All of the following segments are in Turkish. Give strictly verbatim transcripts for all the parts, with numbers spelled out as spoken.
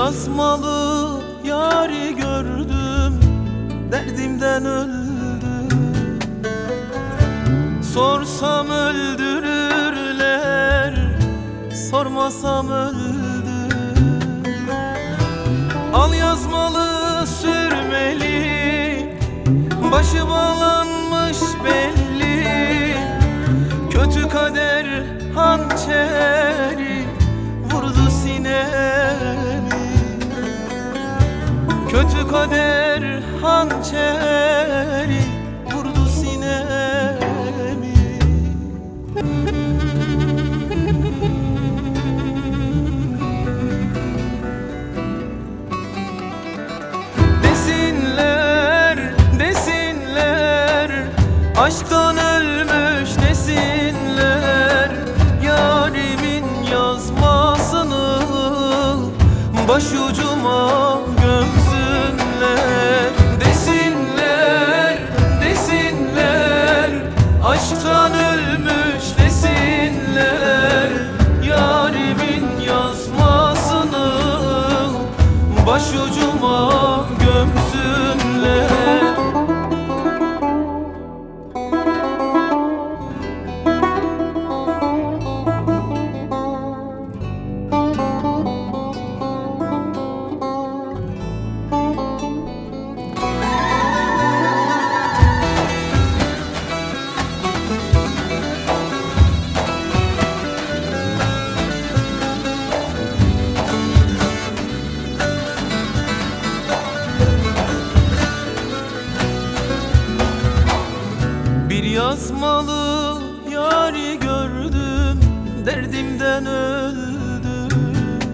yazmalı yari gördüm, derdimden öldüm. Sorsam öldürürler, sormasam öldüm. Al yazmalı sürmeli, başı bağlanmış belli. Kötü kader hançeri vurdu sinemi. Kötü kader hançeri vurdu sinemi. Desinler, desinler, aşktan ölmüş desinler. Yarimin yazmasını başucuma gömsünler. Desinler, desinler, aşktan ölmüş desinler. Yarimin yazmasını başucuma gömsünler. Bir yazmalı yari gördüm, derdimden öldüm.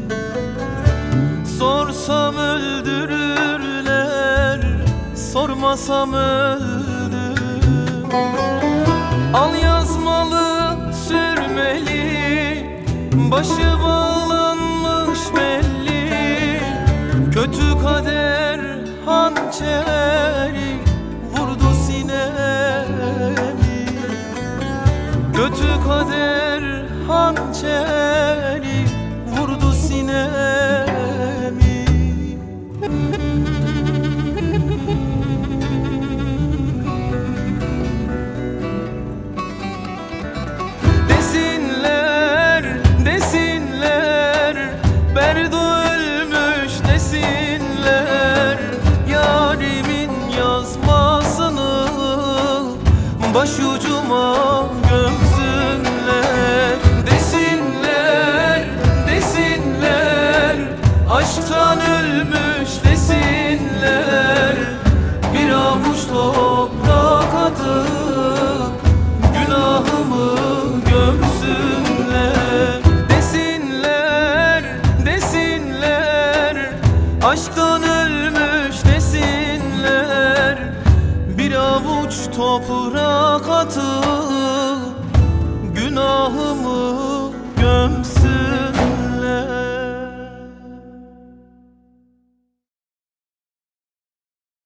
Sorsam öldürürler, sormasam öldüm. Al yazmalı sürmeli, başı bağlanmış belli. Kötü kader hançeri vurdu sinemi. Kötü kader hançeri vurdu sinemi. Desinler, desinler, Berdo ölmüş desinler. Yarimin yazmasını başucuma gömsünler. Desinler, desinler, aşktan ölmüş